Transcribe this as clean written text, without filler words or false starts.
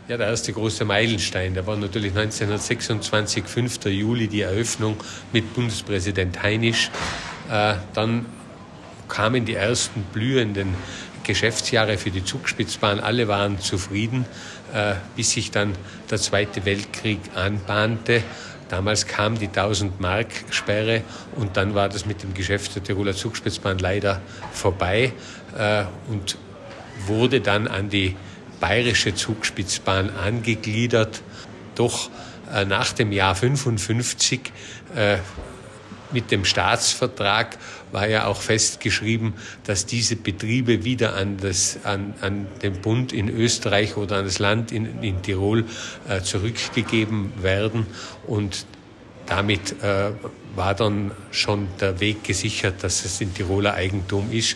Ja, der erste große Meilenstein, der war natürlich 1926, 5. Juli, die Eröffnung mit Bundespräsident Heinisch. Dann kamen die ersten blühenden Geschäftsjahre für die Zugspitzbahn. Alle waren zufrieden, bis sich dann der Zweite Weltkrieg anbahnte. Damals kam die 1000-Mark-Sperre und dann war das mit dem Geschäft der Tiroler Zugspitzbahn leider vorbei und wurde dann an die bayerische Zugspitzbahn angegliedert. Doch nach dem Jahr 55 mit dem Staatsvertrag war ja auch festgeschrieben, dass diese Betriebe wieder an den Bund in Österreich oder an das Land in Tirol zurückgegeben werden. Und damit war dann schon der Weg gesichert, dass es in Tiroler Eigentum ist.